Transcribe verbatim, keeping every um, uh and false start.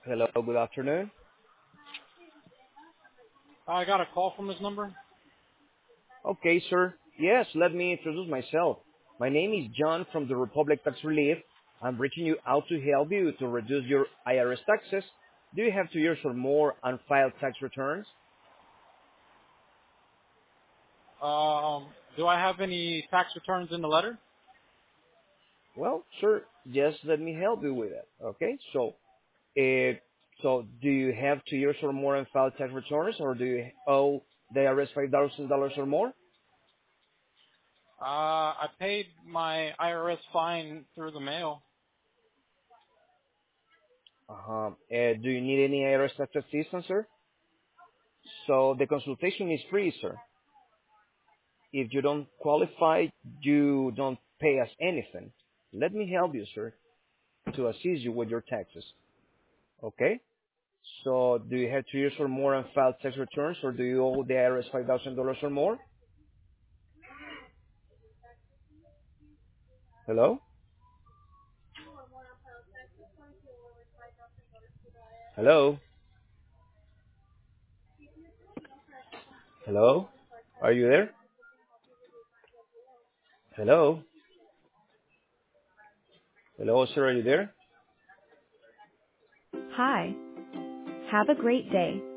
Hello, good afternoon. I got a call from this number. Okay, sir. Yes, let me introduce myself. My name is John from the Republic Tax Relief. I'm reaching you out to help you to reduce your I R S taxes. Do you have two years or more unfiled tax returns? Um, do I have any tax returns in the letter? Well, sir, just let me help you with it. Okay, so, uh, so do you have two years or more unfiled tax returns, or do you owe the I R S five thousand dollars or more? Uh, I paid my I R S fine through the mail. Uh-huh. Uh, do you need any I R S tax assistance, sir? So the consultation is free, sir. If you don't qualify, you don't pay us anything. Let me help you, sir, to assist you with your taxes. Okay? So do you have two years or more unfiled tax returns, or do you owe the I R S five thousand dollars or more? Hello? Hello? Hello? Are you there? Hello? Hello, sir, are you there? Hi. Have a great day.